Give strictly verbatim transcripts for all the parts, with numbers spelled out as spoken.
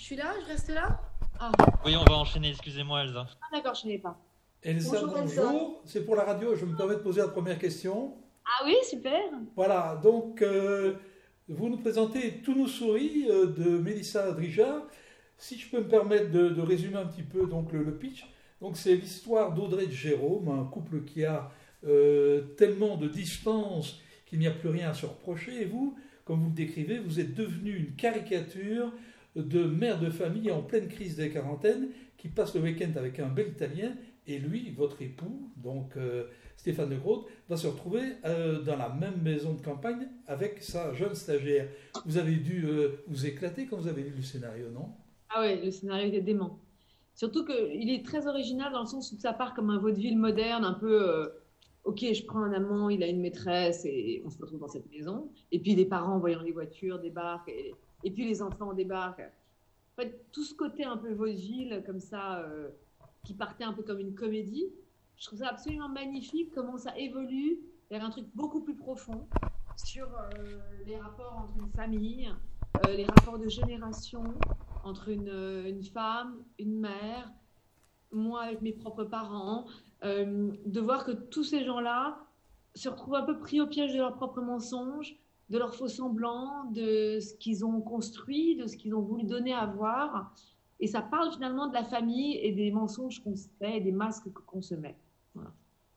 suis là, je reste là. Ah. Oui, on va enchaîner, excusez-moi Elsa. Ah d'accord, je ne savais pas. Elsa, Bonjour, bonjour. Elsa. C'est pour la radio, je me permets de poser la première question. Ah oui, super. Voilà, donc euh, vous nous présentez Tout nous sourit euh, de Mélissa Drijard. Si je peux me permettre de, de résumer un petit peu donc, le, le pitch, donc c'est l'histoire d'Audrey et de Jérôme, un couple qui a euh, tellement de distance qu'il n'y a plus rien à se reprocher. Et vous, comme vous le décrivez, vous êtes devenu une caricature de mère de famille en pleine crise des quarantaines qui passe le week-end avec un bel Italien et lui, votre époux, donc euh, Stéphane de Groot, va se retrouver euh, dans la même maison de campagne avec sa jeune stagiaire. Vous avez dû euh, vous éclater quand vous avez lu le scénario, non? Ah ouais, le scénario était dément. Surtout qu'il est très original dans le sens où ça part comme un vaudeville moderne, un peu euh, ok, je prends un amant, il a une maîtresse et on se retrouve dans cette maison. Et puis les parents, voyant les voitures, débarquent et, et puis les enfants débarquent. En fait, tout ce côté un peu vaudeville comme ça, euh, qui partait un peu comme une comédie, je trouve ça absolument magnifique comment ça évolue vers un truc beaucoup plus profond sur euh, les rapports entre une famille, euh, les rapports de génération entre une, une femme, une mère, moi avec mes propres parents, euh, de voir que tous ces gens-là se retrouvent un peu pris au piège de leurs propres mensonges, de leurs faux semblants, de ce qu'ils ont construit, de ce qu'ils ont voulu donner à voir. Et ça parle finalement de la famille et des mensonges qu'on se fait et des masques qu'on se met. Voilà.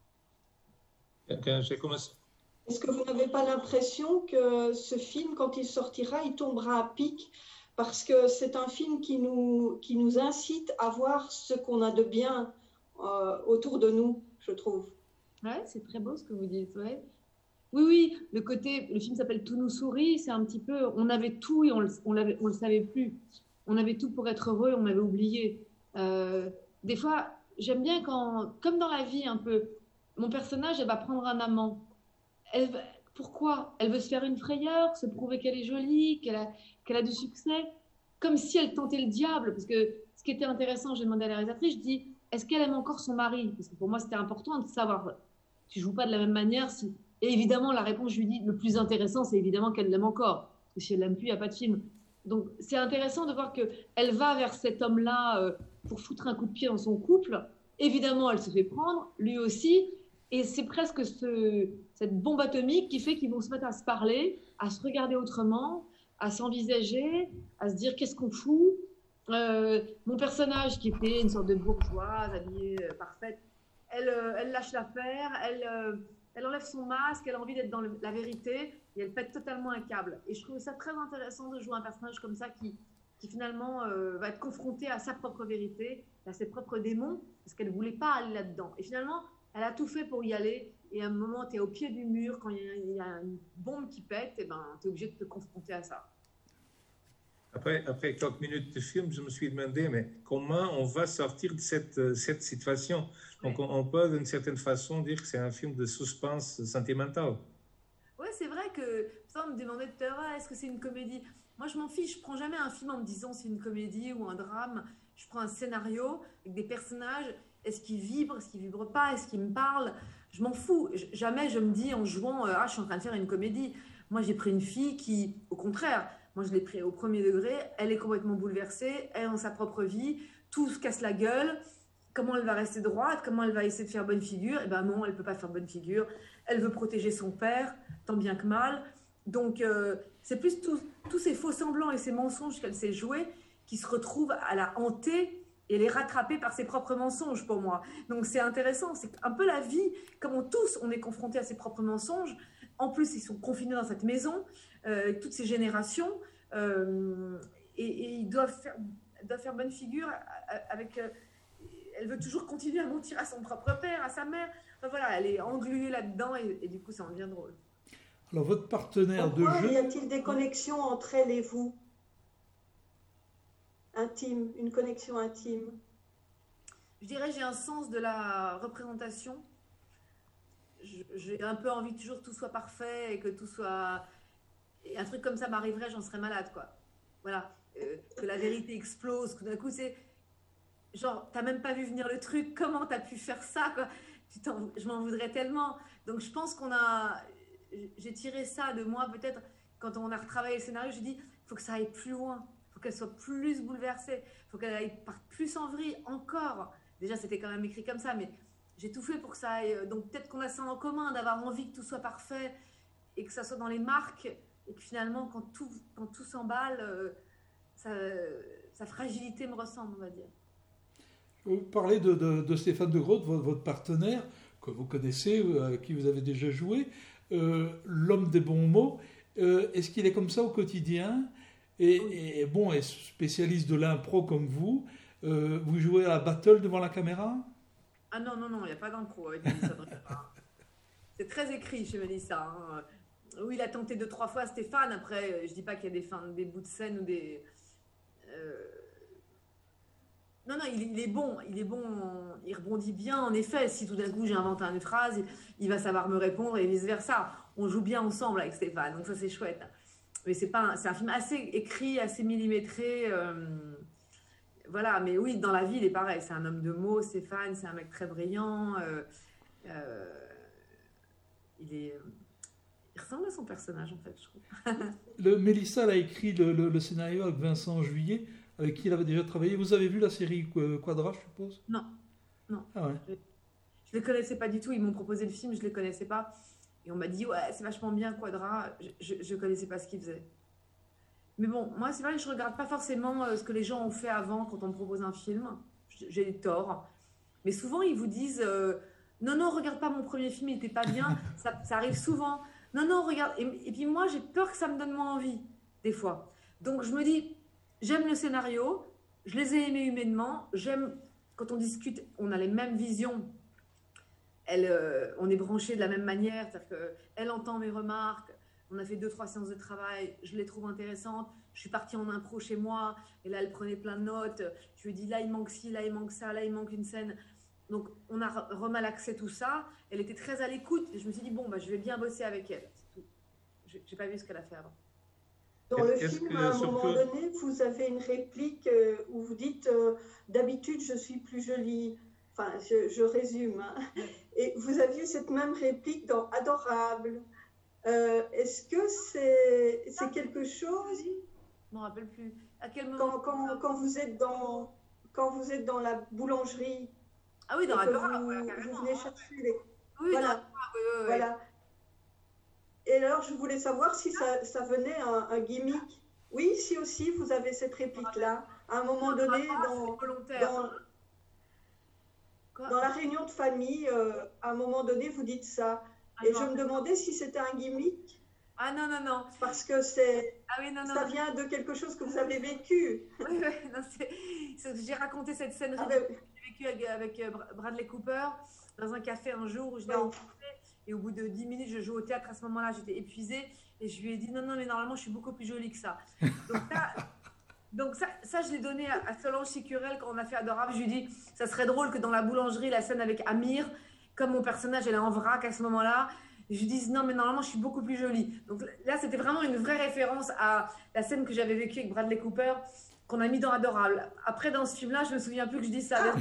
Est-ce que vous n'avez pas l'impression que ce film, quand il sortira, il tombera à pic? Parce que c'est un film qui nous, qui nous incite à voir ce qu'on a de bien euh, autour de nous, je trouve. Ouais, c'est très beau ce que vous dites. Ouais. Oui, oui, le côté, le film s'appelle Tout nous sourit, c'est un petit peu, on avait tout et on le, on l'avait, on le savait plus. On avait tout pour être heureux, on avait oublié. Euh, des fois, j'aime bien quand, comme dans la vie un peu, mon personnage, elle va prendre un amant. Elle, pourquoi? Elle veut se faire une frayeur, se prouver qu'elle est jolie, qu'elle a, qu'elle a du succès, comme si elle tentait le diable. Parce que ce qui était intéressant, j'ai demandé à la réalisatrice, je dis, est-ce qu'elle aime encore son mari? Parce que pour moi, c'était important de savoir, tu joues pas de la même manière. Si... Et évidemment, la réponse, je lui dis, le plus intéressant, c'est évidemment qu'elle l'aime encore. Parce que si elle l'aime plus, il n'y a pas de film. Donc, c'est intéressant de voir qu'elle va vers cet homme-là euh, pour foutre un coup de pied dans son couple. Évidemment, elle se fait prendre, lui aussi. Et c'est presque ce, cette bombe atomique qui fait qu'ils vont se mettre à se parler, à se regarder autrement, à s'envisager, à se dire qu'est-ce qu'on fout. Euh, mon personnage, qui était une sorte de bourgeoise, habillée euh, parfaite, elle, euh, elle lâche l'affaire, elle, euh, elle enlève son masque, elle a envie d'être dans le, la vérité, et elle pète totalement un câble. Et je trouve ça très intéressant de jouer un personnage comme ça qui, qui finalement euh, va être confronté à sa propre vérité, à ses propres démons, parce qu'elle ne voulait pas aller là-dedans. Et finalement, elle a tout fait pour y aller, et à un moment, tu es au pied du mur, quand il y, y a une bombe qui pète, et ben, tu es obligé de te confronter à ça. Après, après quelques minutes de film, je me suis demandé, mais comment on va sortir de cette, cette situation? Donc, on, on peut d'une certaine façon dire que c'est un film de suspense sentimental. Oui, c'est vrai que, ça, on me demandait tout à l'heure, est-ce que c'est une comédie? Moi, je m'en fiche, je prends jamais un film en me disant c'est une comédie ou un drame. Je prends un scénario avec des personnages. Est-ce qu'ils vibrent, est-ce qu'ils vibrent pas, est-ce qu'ils me parlent? Je m'en fous. Jamais je me dis en jouant, ah, je suis en train de faire une comédie. Moi, j'ai pris une fille qui, au contraire, moi, je l'ai pris au premier degré. Elle est complètement bouleversée. Elle a sa propre vie. Tout se casse la gueule. Comment elle va rester droite? Comment elle va essayer de faire bonne figure? Eh ben non, elle ne peut pas faire bonne figure. Elle veut protéger son père, tant bien que mal. Donc, euh, c'est plus tous ces faux semblants et ces mensonges qu'elle s'est joués qui se retrouvent à la hanter et les rattraper par ses propres mensonges, pour moi. Donc, c'est intéressant. C'est un peu la vie. Comment tous, on est confrontés à ses propres mensonges. En plus, ils sont confinés dans cette maison, euh, toutes ces générations. Euh, et, et ils doivent faire, doivent faire bonne figure avec... Euh, elle veut toujours continuer à mentir à son propre père, à sa mère. Enfin, voilà, elle est engluée là-dedans et, et du coup, ça en devient drôle. Alors, votre partenaire Pourquoi de jeu... y a-t-il des connexions entre elle et vous? Intime, une connexion intime. Je dirais, j'ai un sens de la représentation. J'ai un peu envie que toujours tout soit parfait et que tout soit... Et un truc comme ça m'arriverait, j'en serais malade, quoi. Voilà. Euh, que la vérité explose, que d'un coup, c'est... Genre, t'as même pas vu venir le truc, comment t'as pu faire ça, quoi? Tu je m'en voudrais tellement. Donc, je pense qu'on a... J'ai tiré ça de moi, peut-être, quand on a retravaillé le scénario, j'ai dit, il faut que ça aille plus loin. Il faut qu'elle soit plus bouleversée, il faut qu'elle aille parte plus en vrille encore. Déjà, c'était quand même écrit comme ça, mais j'ai tout fait pour que ça aille. Donc peut-être qu'on a ça en commun, d'avoir envie que tout soit parfait et que ça soit dans les marques, et que finalement, quand tout, quand tout s'emballe, euh, ça, sa fragilité me ressemble, on va dire. Vous parlez de, de, de Stéphane de Groot, votre, votre partenaire, que vous connaissez, avec qui vous avez déjà joué, euh, l'homme des bons mots. Euh, est-ce qu'il est comme ça au quotidien? Et, Oui. et bon, est spécialiste de l'impro comme vous. Euh, vous jouez à la battle devant la caméra? Ah non, non, non, il n'y a pas d'impro avec Mélissa Drijard. C'est très écrit chez Mélissa. Hein. Oui, il a tenté deux, trois fois Stéphane. Après, je dis pas qu'il y a des, fins, des bouts de scène ou des... Euh... Non, non, il, il est bon. Il est bon. Il rebondit bien, en effet. Si tout d'un coup, j'invente une phrase, il va savoir me répondre et vice-versa. On joue bien ensemble avec Stéphane. Donc ça, c'est chouette. Mais c'est pas un, c'est un film assez écrit, assez millimétré. Euh... Voilà, mais oui, dans la vie, il est pareil. C'est un homme de mots, Stéphane. C'est un mec très brillant. Euh... Euh... Il est... Il ressemble à son personnage, en fait, je trouve. le, Mélissa elle a écrit le, le, le scénario avec Vincent Juillet, avec qui il avait déjà travaillé. Vous avez vu la série Quadra, je suppose? Non, non. Ah ouais. Je ne les connaissais pas du tout. Ils m'ont proposé le film, je ne les connaissais pas. Et on m'a dit, ouais, c'est vachement bien, Quadra. Je ne connaissais pas ce qu'ils faisaient. Mais bon, moi, c'est vrai que je ne regarde pas forcément ce que les gens ont fait avant quand on me propose un film. J'ai des torts. Mais souvent, ils vous disent, euh, non, non, regarde pas mon premier film, il n'était pas bien. ça, ça arrive souvent. Non, non, regarde. Et, et puis moi, j'ai peur que ça me donne moins envie, des fois. Donc, je me dis, j'aime le scénario, je les ai aimés humainement, j'aime, quand on discute, on a les mêmes visions. Elle, euh, on est branchés de la même manière, c'est-à-dire qu'elle entend mes remarques, on a fait deux, trois séances de travail, je les trouve intéressantes, je suis partie en impro chez moi, et là, elle prenait plein de notes, je lui ai dit, là, il manque ci, là, il manque ça, là, il manque une scène. Donc, on a remalaxé tout ça. Elle était très à l'écoute. Et je me suis dit, bon, bah, je vais bien bosser avec elle. Je n'ai pas vu ce qu'elle a fait avant. Dans le film, à un moment donné, vous avez une réplique où vous dites euh, « D'habitude, je suis plus jolie ». Enfin, je, je résume. Hein. Et vous aviez cette même réplique dans « Adorable ». Euh, Est-ce que c'est c'est quelque chose... Je ne me rappelle plus. À quel moment quand, quand, quand, vous êtes dans, quand vous êtes dans la boulangerie... Ah oui, dans la vous, ouais, vous venez chercher les... Oui, voilà. dans la... oui, oui, oui. Voilà. Et alors, je voulais savoir si ça, ça venait un, un gimmick. Oui, si aussi, vous avez cette réplique-là. À un moment donné, dans, dans, dans la réunion de famille, euh, à un moment donné, vous dites ça. Et je me demandais si c'était un gimmick. Ah non, non, non. Parce que c'est, ah oui, non, non, ça non. vient de quelque chose que vous avez vécu. Oui, oui, non, c'est, c'est, j'ai raconté cette scène ah, ben, que j'ai vécue avec, avec Bradley Cooper dans un café un jour où je l'ai oui. rencontré. Et au bout de dix minutes, je joue au théâtre. À ce moment-là, j'étais épuisée. Et je lui ai dit, non, non, mais normalement, je suis beaucoup plus jolie que ça. Donc, ça, donc ça, ça, je l'ai donné à, à Solange Sicurel quand on a fait Adorable. Je lui ai dit, ça serait drôle que dans la boulangerie, la scène avec Amir, comme mon personnage, elle est en vrac à ce moment-là, je lui dise, non, mais normalement, je suis beaucoup plus jolie. Donc là, c'était vraiment une vraie référence à la scène que j'avais vécue avec Bradley Cooper, qu'on a mis dans Adorable. Après, dans ce film-là, je me souviens plus que je dise ça.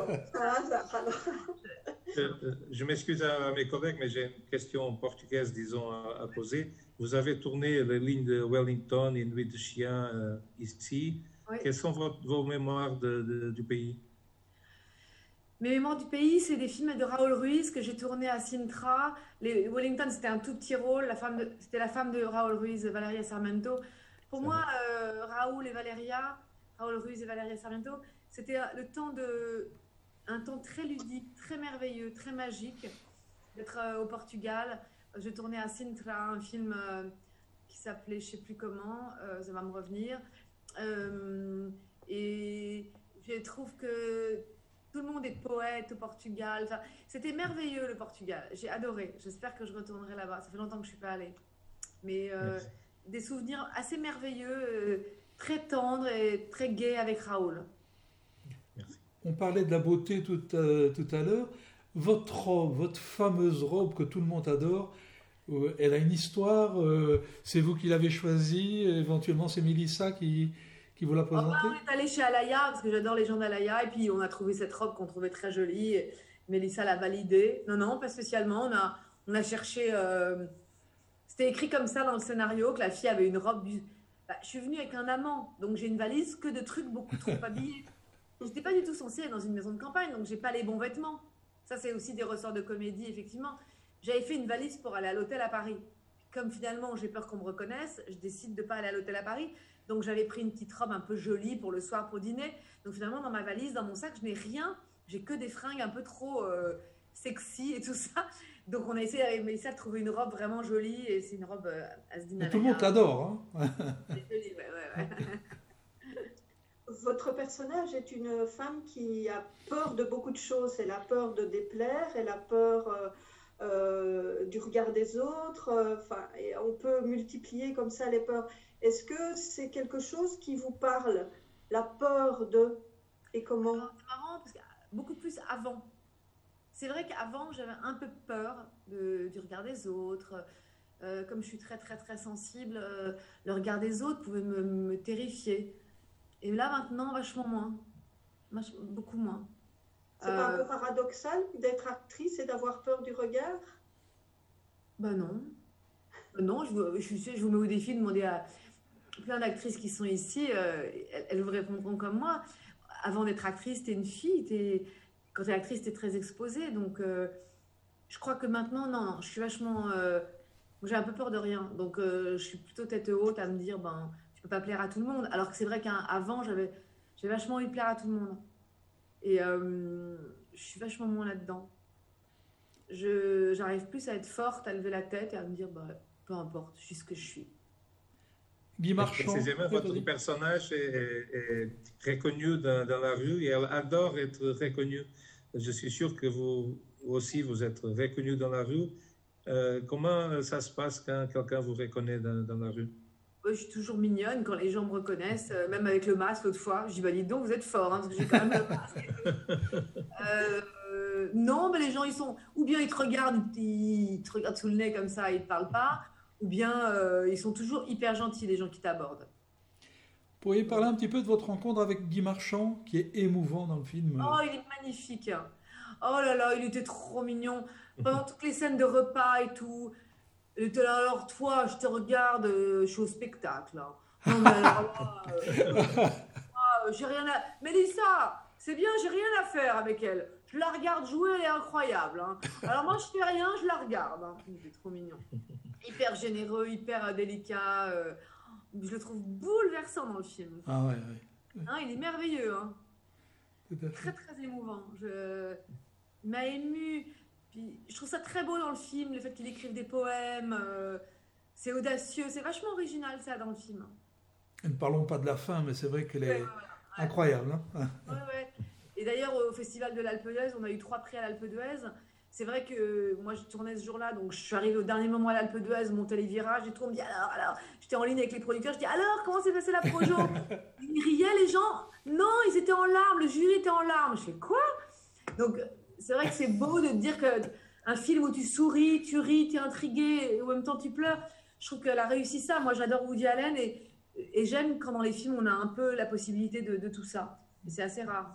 Je, je m'excuse à mes collègues, mais j'ai une question portugaise, disons, à, à poser. Vous avez tourné les lignes de Wellington et Nuit de Chien euh, ici. Oui. Quelles sont vos, vos mémoires de, de, du pays? Mes mémoires du pays, c'est des films de Raoul Ruiz que j'ai tourné à Sintra. Les, Wellington, c'était un tout petit rôle. La femme de, c'était la femme de Raoul Ruiz, Valeria Sarmiento. Pour c'est moi, euh, Raoul et Valeria, Raoul Ruiz et Valeria Sarmiento, c'était le temps de... un temps très ludique, très merveilleux, très magique d'être euh, au Portugal. Je tournais à Sintra un film euh, qui s'appelait je ne sais plus comment, euh, ça va me revenir. Euh, et je trouve que tout le monde est poète au Portugal. Enfin, c'était merveilleux le Portugal, j'ai adoré. J'espère que je retournerai là-bas. Ça fait longtemps que je ne suis pas allée. Mais euh, des souvenirs assez merveilleux, euh, très tendres et très gais avec Raoul. On parlait de la beauté tout, euh, tout à l'heure. Votre robe, votre fameuse robe que tout le monde adore, euh, elle a une histoire. Euh, c'est vous qui l'avez choisie. Éventuellement, c'est Mélissa qui, qui vous l'a présentée. Oh, bah, on est allé chez Alaya parce que j'adore les gens d'Alaya. Et puis, on a trouvé cette robe qu'on trouvait très jolie. Et Mélissa l'a validée. Non, non, pas spécialement. On a, on a cherché... Euh, c'était écrit comme ça dans le scénario que la fille avait une robe... bah, je suis venue avec un amant, donc j'ai une valise que de trucs beaucoup trop habillés. Je n'étais pas du tout censée être dans une maison de campagne, donc j'ai pas les bons vêtements. Ça, c'est aussi des ressorts de comédie, effectivement. J'avais fait une valise pour aller à l'hôtel à Paris. Comme finalement, j'ai peur qu'on me reconnaisse, je décide de ne pas aller à l'hôtel à Paris. Donc, j'avais pris une petite robe un peu jolie pour le soir, pour dîner. Donc, finalement, dans ma valise, dans mon sac, je n'ai rien. J'ai que des fringues un peu trop euh, sexy et tout ça. Donc, on a essayé avec Mélissa de trouver une robe vraiment jolie. Et c'est une robe euh, Asdin. Tout le monde t'adore. Hein. C'est joli, ouais, ouais, ouais. Votre personnage est une femme qui a peur de beaucoup de choses. Elle a peur de déplaire, elle a peur euh, euh, du regard des autres. Enfin, euh, et on peut multiplier comme ça les peurs. Est-ce que c'est quelque chose qui vous parle, la peur de et comment? C'est marrant parce que beaucoup plus avant. C'est vrai qu'avant j'avais un peu peur de, du regard des autres. Euh, comme je suis très très très sensible, euh, le regard des autres pouvait me, me terrifier. Et là, maintenant, vachement moins. Vach- beaucoup moins. C'est pas un Euh, peu paradoxal d'être actrice et d'avoir peur du regard? bah non. Bah non, je, vous- je, je vous mets au défi de demander à plein d'actrices qui sont ici, euh, elles, elles vous répondront comme moi. Avant d'être actrice, t'es une fille. T'es, quand t'es actrice, t'es très exposée. Donc, euh, je crois que maintenant, non, je suis vachement... euh, j'ai un peu peur de rien. Donc, euh, je suis plutôt tête haute à me dire, ben, je peux pas plaire à tout le monde. Alors que c'est vrai qu'avant, j'avais, j'avais vachement envie de plaire à tout le monde. Et euh, je suis vachement moins là-dedans. Je, j'arrive plus à être forte, à lever la tête et à me dire, bah, peu importe, je suis ce que je suis. Guy Marchand. Précisément, Oui, votre vas-y. personnage est, est- est reconnu dans, dans la rue et elle adore être reconnue. Je suis sûr que vous aussi, vous êtes reconnu dans la rue. Euh, comment ça se passe quand quelqu'un vous reconnaît dans, dans la rue? Moi, je suis toujours mignonne quand les gens me reconnaissent, euh, même avec le masque l'autre fois. Je dis, bah, dites donc, vous êtes fort, hein, parce que j'ai quand même le masque. Euh, euh, non, mais les gens, ils sont, ou bien ils te regardent, ils, ils te regardent sous le nez comme ça, ils te parlent pas, ou bien euh, ils sont toujours hyper gentils, les gens qui t'abordent. Vous pourriez parler un petit peu de votre rencontre avec Guy Marchand, qui est émouvant dans le film. Oh, il est magnifique. Oh là là, il était trop mignon. Pendant toutes les scènes de repas et tout, il était là, alors toi, je te regarde, euh, je suis au spectacle, hein. Non, mais alors là, euh, ah, j'ai rien à... Mélissa, c'est bien, j'ai rien à faire avec elle. Je la regarde jouer, elle est incroyable, hein. Alors moi, je fais rien, je la regarde, hein. Il était trop mignon. Hyper généreux, hyper euh, délicat. euh, Je le trouve bouleversant dans le film. Ah ouais, ouais, Hein, il est merveilleux, hein. tout à fait. Très très émouvant. Je... Il m'a ému. Puis, je trouve ça très beau dans le film, le fait qu'il écrive des poèmes. euh, C'est audacieux, c'est vachement original ça dans le film. Et ne parlons pas de la fin, mais c'est vrai qu'elle Ouais, est ouais, ouais. incroyable. Hein. Ouais, ouais. Et d'ailleurs, au Festival de l'Alpe d'Huez, on a eu trois prix à l'Alpe d'Huez. C'est vrai que moi, je tournais ce jour-là, donc je suis arrivée au dernier moment à l'Alpe d'Huez, monter les virages, et tout, on me dit alors, alors, j'étais en ligne avec les producteurs, je dis alors, comment s'est passé la projo? Ils riaient, les gens. Non, ils étaient en larmes, le jury était en larmes. Je fais quoi? Donc, c'est vrai que c'est beau de te dire qu'un film où tu souris, tu ris, tu es intrigué, et en même temps tu pleures. Je trouve qu'elle a réussi ça. Moi, j'adore Woody Allen et, et j'aime quand dans les films, on a un peu la possibilité de, de tout ça. Et c'est assez rare.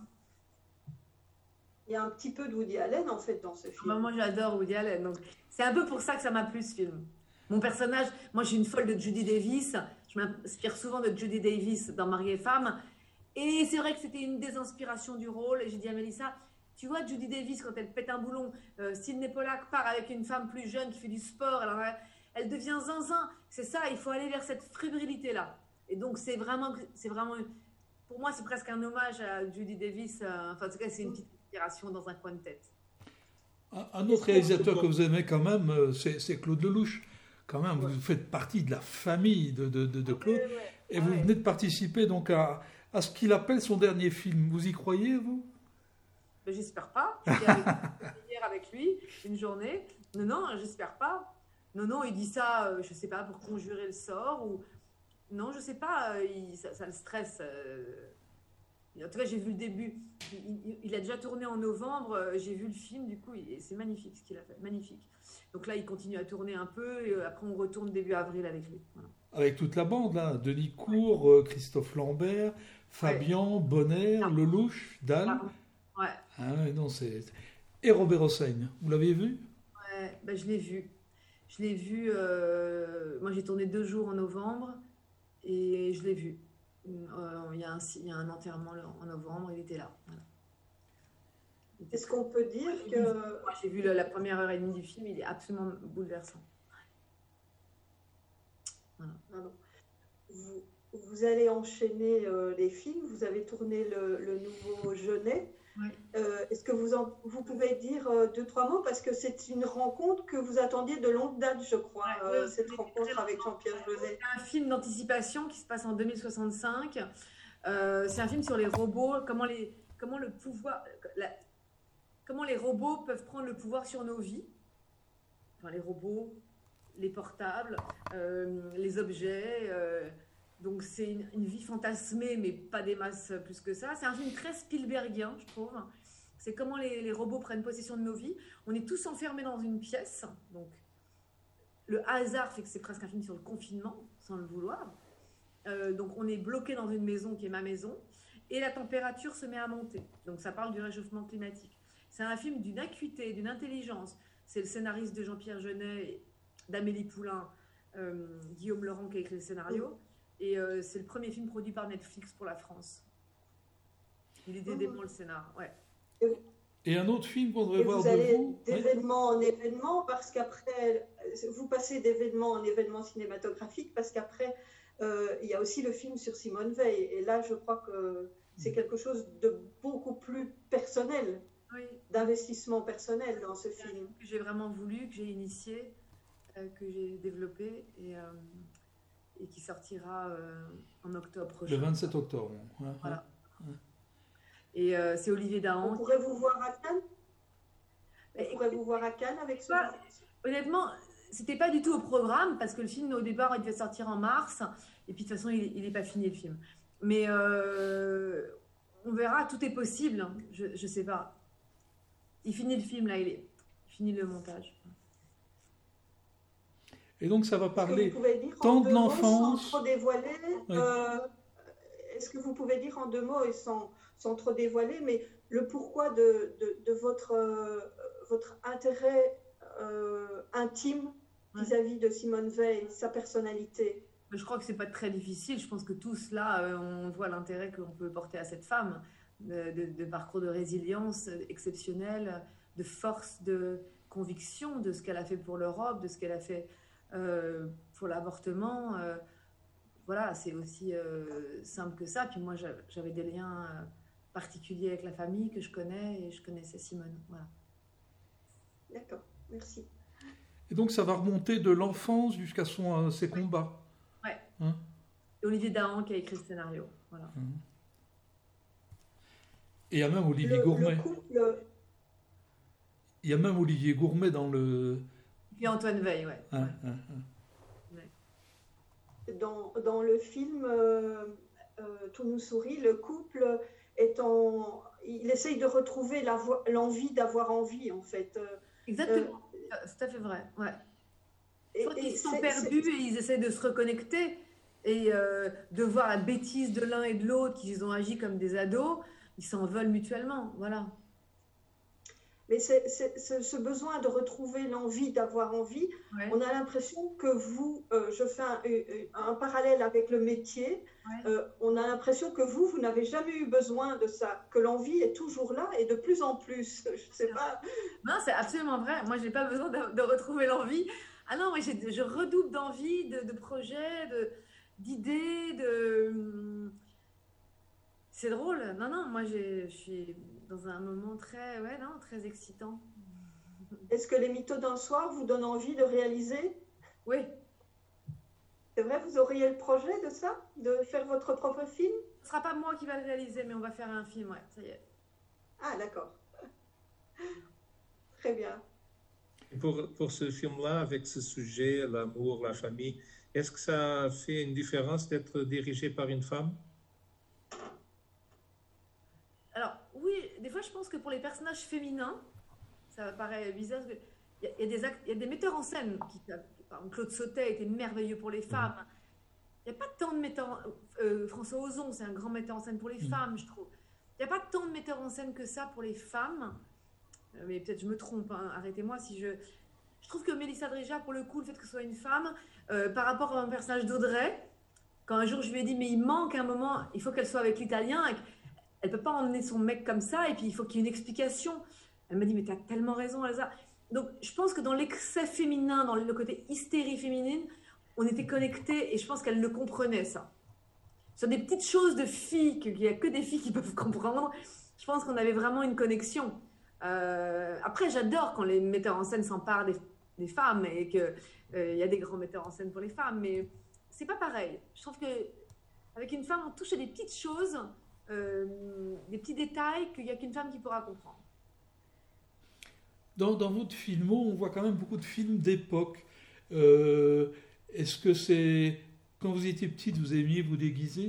Il y a un petit peu de Woody Allen en fait dans ce Ah film. bah, moi, j'adore Woody Allen. Donc, c'est un peu pour ça que ça m'a plu ce film. Mon personnage, moi, je suis une folle de Judy Davis. Je m'inspire souvent de Judy Davis dans Marie et Femme. Et c'est vrai que c'était une des inspirations du rôle. Et j'ai dit à Mélissa, tu vois, Judy Davis, quand elle pète un boulon, euh, Sidney Pollack part avec une femme plus jeune qui fait du sport, elle, en a- elle devient zinzin. C'est ça, il faut aller vers cette fébrilité-là. Et donc, c'est vraiment, c'est vraiment, pour moi, c'est presque un hommage à Judy Davis. euh, enfin, en tout cas, c'est une petite inspiration dans un coin de tête. Un, un autre réalisateur que vous aimez quand même, euh, c'est c'est Claude Lelouch. Quand même, Ouais. vous faites partie de la famille de, de, de, de Claude. Ouais, ouais. Et Ah vous ouais. venez de participer donc à, à ce qu'il appelle son dernier film. Vous y croyez, vous? Ben, j'espère pas. J'étais avec- hier avec lui, une journée. Non, non, j'espère pas. Non, non, il dit ça, euh, je sais pas, pour conjurer le sort ou... Non, je sais pas, euh, il- ça, ça le stresse. euh. En tout cas, j'ai vu le début. Il, il- il a déjà tourné en novembre, euh, j'ai vu le film, du coup, et c'est magnifique ce qu'il a fait, magnifique. Donc là, il continue à tourner un peu, et euh, après, on retourne début avril avec lui. Voilà. Avec toute la bande, là. Denis Cour, euh, Christophe Lambert, Fabian, Bonner, Ah. Lelouch, Dalle. Ah, ouais, Ah ouais, non, c'est... Et Robert Hossein, vous l'avez vu? ouais, ben, je l'ai vu. Je l'ai vu, euh, moi j'ai tourné deux jours en novembre. Et je l'ai vu. Euh, il, y a un, il y a un enterrement en novembre, il était là. Voilà. Est-ce qu'on peut dire Moi, que... Moi, j'ai vu la, la première heure et demie du film, il est absolument bouleversant. Voilà. Vous, vous allez enchaîner euh, les films, vous avez tourné le, le nouveau Jeunet. Ouais. Euh, Est-ce que vous, en, vous pouvez dire euh, deux, trois mots? Parce que c'est une rencontre que vous attendiez de longue date, je crois, Ouais, euh, ouais, cette rencontre avec Jean-Pierre Jeunet. C'est un film d'anticipation qui se passe en deux mille soixante-cinq. Euh, c'est un film sur les robots, comment, les, comment, le pouvoir, la, comment les robots peuvent prendre le pouvoir sur nos vies. Enfin, les robots, les portables, euh, les objets. Euh, donc c'est une, une vie fantasmée, mais pas des masses plus que ça. C'est un film très Spielbergien, je trouve. C'est comment les, les robots prennent possession de nos vies. On est tous enfermés dans une pièce. Donc le hasard fait que c'est presque un film sur le confinement, sans le vouloir. Euh, donc on est bloqué dans une maison qui est ma maison, et la température se met à monter. Donc ça parle du réchauffement climatique. C'est un film d'une acuité, d'une intelligence. C'est le scénariste de Jean-Pierre Jeunet, d'Amélie Poulain, euh, Guillaume Laurent qui a écrit le scénario. Et euh, c'est le premier film produit par Netflix pour la France. Il est dédément le scénar, ouais. Et un autre film qu'on devrait Et voir vous de allez vous d'événement en événement, parce qu'après, vous passez d'événement en événement cinématographique, parce qu'après, euh, il y a aussi le film sur Simone Veil. Et là, je crois que c'est quelque chose de beaucoup plus personnel, Oui. d'investissement personnel dans ce film. Que j'ai vraiment voulu, que j'ai initié, euh, que j'ai développé, et, euh, et qui sortira euh, en octobre prochain. Le vingt-sept octobre. Ouais, voilà. Ouais. Et euh, c'est Olivier Dahan. On pourrait vous voir à Cannes On Et, pourrait vous voir à Cannes avec ce pas, honnêtement, c'était pas du tout au programme, parce que le film, au départ, il devait sortir en mars, et puis de toute façon, il n'est pas fini, le film. Mais euh, on verra, tout est possible, hein. je ne sais pas. Il finit le film, là, il, est, il finit le montage. Et donc, ça va parler tant de l'enfance. Sans trop dévoiler, Oui. euh, est-ce que vous pouvez dire en deux mots, et sans, sans trop dévoiler, mais le pourquoi de, de, de votre, euh, votre intérêt euh, intime vis-à-vis ouais. de Simone Veil, sa personnalité? Je crois que c'est pas très difficile. Je pense que tous là, euh, on voit l'intérêt qu'on peut porter à cette femme, de, de, de parcours de résilience exceptionnel, de force, de conviction de ce qu'elle a fait pour l'Europe, de ce qu'elle a fait euh, pour l'avortement. Euh, voilà, c'est aussi euh, simple que ça. Puis moi, j'avais des liens euh, particuliers avec la famille que je connais, et je connaissais Simone. Voilà. D'accord, merci. Et donc, ça va remonter de l'enfance jusqu'à son, euh, ses combats. Ouais. Hein? Et Olivier Dahan qui a écrit le scénario. Voilà. Mmh. Et il y a même Olivier le, Gourmet. Le couple... Il y a même Olivier Gourmet dans le... Et Antoine Veil, ouais. Hein, ouais. Hein, hein. Ouais. Dans, dans le film euh, euh, Tout nous sourit, le couple est en... Il essaye de retrouver l'envie d'avoir envie, en fait. Exactement. Euh, c'est tout à fait vrai, ouais. Et, Soit et ils sont perdus et ils essaient de se reconnecter et euh, de voir la bêtise de l'un et de l'autre, qu'ils ont agi comme des ados, ils s'en veulent mutuellement, voilà. Mais c'est, c'est, c'est ce besoin de retrouver l'envie d'avoir envie, ouais. On a l'impression que vous, euh, je fais un, un, un parallèle avec le métier, ouais. euh, on a l'impression que vous, vous n'avez jamais eu besoin de ça, que l'envie est toujours là et de plus en plus, je sais pas. Non, c'est absolument vrai, moi je n'ai pas besoin de, de retrouver l'envie. Ah non, moi je redouble d'envie, de, de projets, de, d'idées, de... C'est drôle. Non, non, moi je suis dans un moment très, ouais, non, très excitant. Est-ce que les mythos d'un soir vous donnent envie de réaliser? Oui. C'est vrai, vous auriez le projet de ça? De faire votre propre film? Ce ne sera pas moi qui va le réaliser, mais on va faire un film, ouais, ça y est. Ah, d'accord. Très bien. Pour, pour ce film-là, avec ce sujet, l'amour, la famille, est-ce que ça fait une différence d'être dirigé par une femme? Alors, oui, des fois, je pense que pour les personnages féminins, ça paraît bizarre, parce qu'il y, y, y a des metteurs en scène, qui, par exemple, Claude Sautet était merveilleux pour les femmes. Il n'y a pas tant de metteurs en, euh, François Ozon, c'est un grand metteur en scène pour les mmh. femmes, je trouve. Il n'y a pas tant de metteurs en scène que ça pour les femmes. Mais peut-être je me trompe, hein, arrêtez-moi si je... Je trouve que Mélissa Dréja, pour le coup, le fait que ce soit une femme, euh, par rapport à un personnage d'Audrey, Quand un jour je lui ai dit, mais il manque un moment, il faut qu'elle soit avec l'Italien, elle ne peut pas emmener son mec comme ça, et puis il faut qu'il y ait une explication. Elle m'a dit, mais tu as tellement raison, Elsa. Donc je pense que dans l'excès féminin, dans le côté hystérie féminine, on était connectés, et je pense qu'elle le comprenait, ça. Sur des petites choses de filles, qu'il n'y a que des filles qui peuvent comprendre, je pense qu'on avait vraiment une connexion. Euh, après, j'adore quand les metteurs en scène s'emparent des, des femmes, et qu'il euh, y a des grands metteurs en scène pour les femmes, mais c'est pas pareil. Je trouve qu'avec une femme, on touche à des petites choses, euh, des petits détails qu'il n'y a qu'une femme qui pourra comprendre. Dans, dans votre filmo, on voit quand même beaucoup de films d'époque. Euh, est-ce que c'est... Quand vous étiez petite, vous aimiez vous déguiser?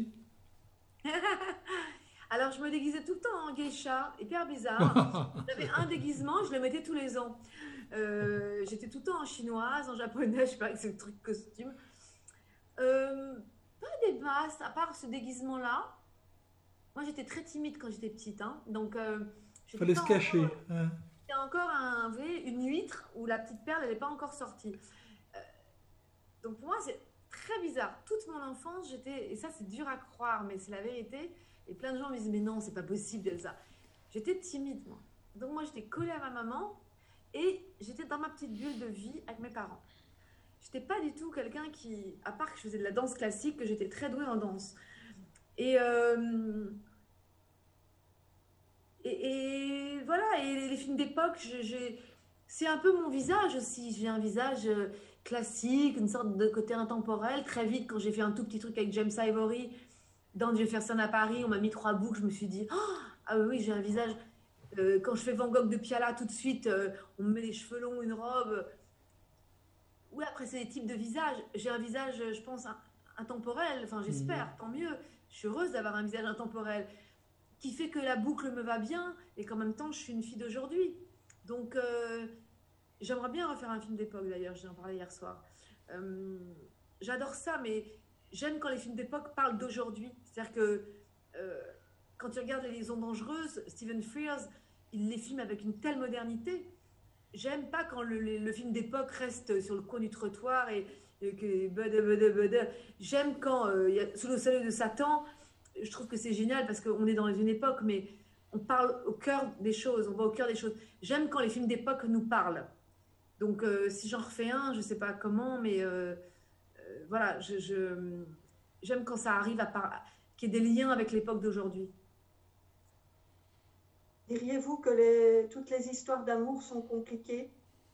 Alors, je me déguisais tout le temps en geisha, hyper bizarre. J'avais un déguisement, je le mettais tous les ans. Euh, j'étais tout le temps en chinoise, en japonais, je sais pas, avec ce truc costume. Euh, pas des masses, à part ce déguisement-là. Moi, j'étais très timide quand j'étais petite. Hein, donc, euh, il fallait se cacher. Encore, hein. Il y a encore un, vous voyez, une huître où la petite perle, elle n'est pas encore sortie. Euh, donc, pour moi, c'est très bizarre. Toute mon enfance, j'étais... Et ça, c'est dur à croire, mais c'est la vérité. Et plein de gens me disent, mais non, c'est pas possible, Elsa. J'étais timide, moi. Donc, moi, j'étais collée à ma maman et j'étais dans ma petite bulle de vie avec mes parents. J'étais pas du tout quelqu'un qui, à part que je faisais de la danse classique, que j'étais très douée en danse. Et, euh, et, et voilà, et les, les films d'époque, je, je, c'est un peu mon visage aussi. J'ai un visage classique, une sorte de côté intemporel. Très vite, quand j'ai fait un tout petit truc avec James Ivory, dans Jefferson à Paris, on m'a mis trois boucles, je me suis dit, oh, ah oui, j'ai un visage. Euh, quand je fais Van Gogh de Piala, tout de suite, euh, on me met les cheveux longs, une robe. Oui, après, c'est des types de visages. J'ai un visage, je pense, intemporel. Enfin, j'espère, mmh. tant mieux. Je suis heureuse d'avoir un visage intemporel qui fait que la boucle me va bien et qu'en même temps, je suis une fille d'aujourd'hui. Donc, euh, j'aimerais bien refaire un film d'époque, d'ailleurs. J'en parlais hier soir. Euh, j'adore ça, mais j'aime quand les films d'époque parlent d'aujourd'hui. C'est-à-dire que euh, quand tu regardes Les Liaisons dangereuses, Stephen Frears, il les filme avec une telle modernité. J'aime pas quand le, le, le film d'époque reste sur le coin du trottoir et, et que bada, bada, bada. J'aime quand euh, y a, sous le soleil de Satan, je trouve que c'est génial parce qu'on est dans une époque, mais on parle au cœur des choses, on va au cœur des choses. J'aime quand les films d'époque nous parlent. Donc euh, si j'en refais un, je sais pas comment, mais euh, euh, voilà, je, je, j'aime quand ça arrive à par... qu'il y ait des liens avec l'époque d'aujourd'hui. Diriez-vous que les, toutes les histoires d'amour sont compliquées?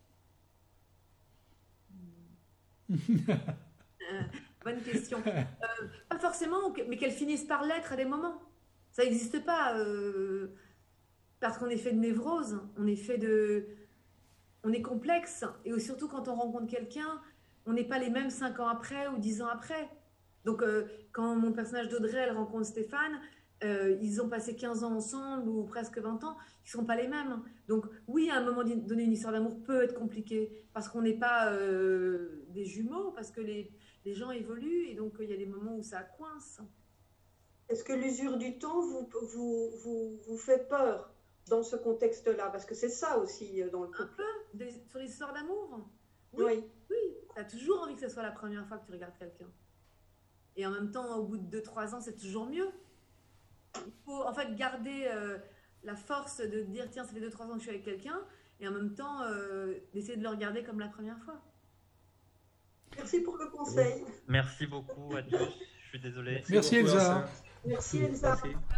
euh, Bonne question. Euh, pas forcément, mais qu'elles finissent par l'être à des moments. Ça n'existe pas. Euh, parce qu'on est fait de névrose, on est fait de... On est complexe. Et surtout, quand on rencontre quelqu'un, on n'est pas les mêmes cinq ans après ou dix ans après. Donc, euh, quand mon personnage d'Audrey, elle rencontre Stéphane, Euh, ils ont passé quinze ans ensemble ou presque vingt ans, ils ne sont pas les mêmes. Donc oui, à un moment donné, une histoire d'amour peut être compliquée parce qu'on n'est pas euh, des jumeaux, parce que les, les gens évoluent et donc il y a des moments où ça coince. Est-ce que l'usure du temps vous, vous, vous, vous fait peur dans ce contexte-là? Parce que c'est ça aussi dans le couple. Un peu, des, sur les histoires d'amour. Oui. Oui, oui. Tu as toujours envie que ce soit la première fois que tu regardes quelqu'un. Et en même temps, au bout de deux trois ans, c'est toujours mieux. Il faut en fait garder euh, la force de dire tiens, ça fait deux trois ans que je suis avec quelqu'un et en même temps euh, d'essayer de le regarder comme la première fois. Merci pour le conseil. Merci beaucoup à tous. Je suis désolée. Merci, Merci Elsa. Merci Elsa. Merci.